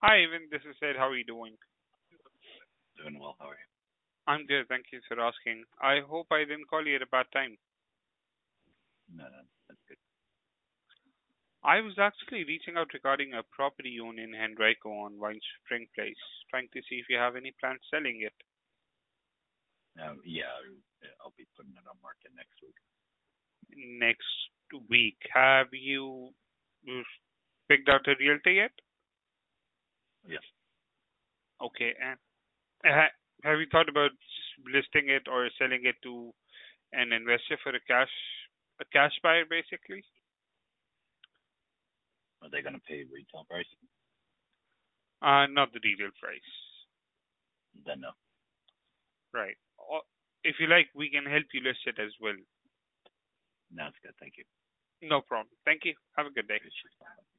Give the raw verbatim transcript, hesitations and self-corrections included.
Hi, Evan. This is Ed. How are you doing? Doing well. How are you? I'm good. Thank you for asking. I hope I didn't call you at a bad time. No, no, that's good. I was actually reaching out regarding a property you own in Henrico on Wine Spring Place, trying to see if you have any plans selling it Um, yeah, I'll be putting it on market next week. next week. Have you uh, picked out a realtor yet? Yes. Okay. And ha- have you thought about listing it or selling it to an investor for a cash a cash buyer, basically? Are they going to pay retail price? Uh, not the retail price. Then no. Right. Or if you like, we can help you list it as well. No, it's good. Thank you. No problem. Thank you. Have a good day. Appreciate it.